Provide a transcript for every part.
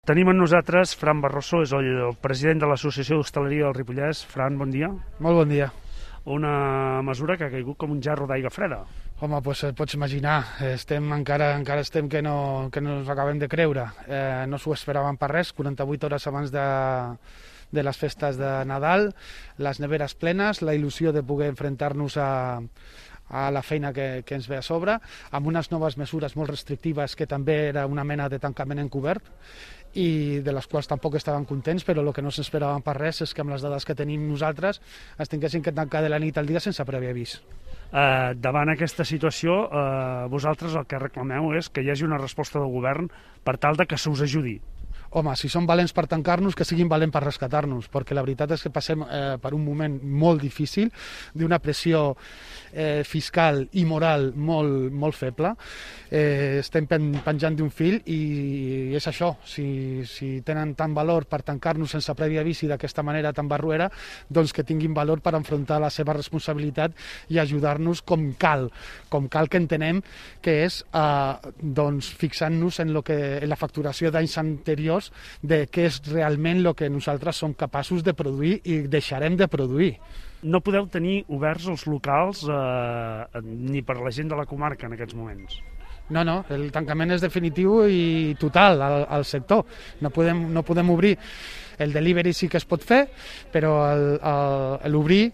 Tenim amb nosaltres Fran Barroso, és el president de l'Associació d'Hostaleria del Ripollès. Fran, bon dia. Molt bon dia. Una mesura que ha caigut com un gerro d'aigua freda. Home, doncs et pots imaginar, encara estem que no ens acabem de creure. No s'ho esperàvem per res, 48 hores abans de les festes de Nadal, les neveres plenes, la il·lusió de poder enfrontar-nos a la feina que ens ve a sobre, amb unes noves mesures molt restrictives que també era una mena de tancament encobert i de les quals tampoc estàvem contents, però el que no s'esperàvem per res és que amb les dades que tenim nosaltres es tinguessin que tancar de la nit al dia sense previ avís. Davant aquesta situació, vosaltres el que reclameu és que hi hagi una resposta del govern per tal de que se us ajudi. Home, si són valents per tancar-nos, que siguin valents per rescatar-nos, perquè la veritat és que passem per un moment molt difícil, d'una pressió fiscal i moral molt feble. Estem penjant d'un fil i és això. Si tenen tant valor per tancar-nos sense previ avís i d'aquesta manera tan barruera, doncs que tinguin valor per enfrontar la seva responsabilitat i ajudar-nos com cal que entenem que és fixant-nos en la facturació d'anys anteriors de què és realment el que nosaltres som capaços de produir i deixarem de produir. No podeu tenir oberts els locals ni per la gent de la comarca en aquests moments. No, el tancament és definitiu i total al sector. No podem obrir. El delivery sí que es pot fer, però l'obrir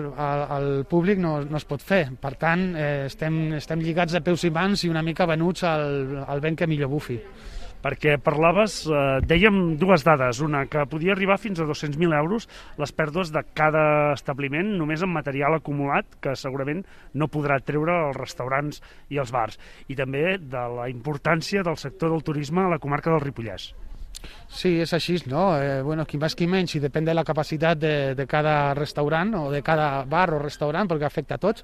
al públic no es pot fer. Per tant, estem lligats de peus i mans i una mica venuts al vent que millor bufi. Perquè parlaves, dèiem dues dades, una que podia arribar fins a 200.000 euros les pèrdues de cada establiment només en material acumulat, que segurament no podrà treure els restaurants i els bars, i també de la importància del sector del turisme a la comarca del Ripollès. Sí, és així, no? Qui més qui menys, i depèn de la capacitat de cada restaurant o de cada bar o restaurant, perquè afecta a tots.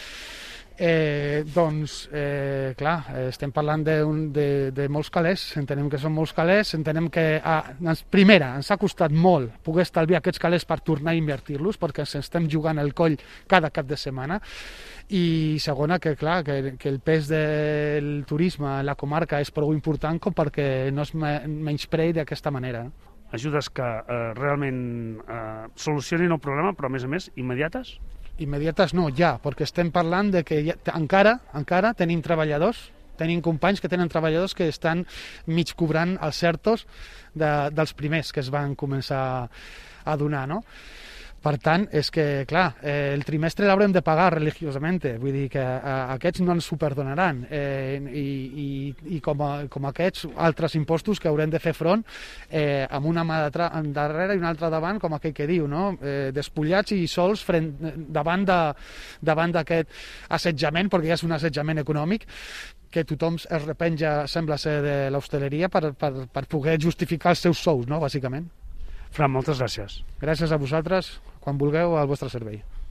Clar, estem parlant de molts calés, entenem que són molts calés, entenem que primera, ens ha costat molt poder estalviar aquests calés per tornar a invertir-los, perquè ens estem jugant el coll cada cap de setmana, i segona, que clar, que el pes del turisme en la comarca és prou important com perquè no es menysprei d'aquesta manera. Ajudes que realment solucionin el problema, però a més immediates? Immediates no, ja, perquè estem parlant de que encara tenim treballadors, tenim companys que tenen treballadors que estan mig cobrant els ERTOs dels primers que es van començar a donar, no? Per tant, és que, clar, el trimestre l'haurem de pagar religiosament, vull dir que aquests no ens ho perdonaran, i com aquests altres impostos que haurem de fer front amb una mà darrere i una altra davant, com aquell que diu, no? Despullats i sols davant d'aquest assetjament, perquè ja és un assetjament econòmic, que tothom es repenja, sembla ser, de l'hostaleria per poder justificar els seus sous, no?, bàsicament. Fran, moltes gràcies. Gràcies a vosaltres, quan vulgueu, al vostre servei.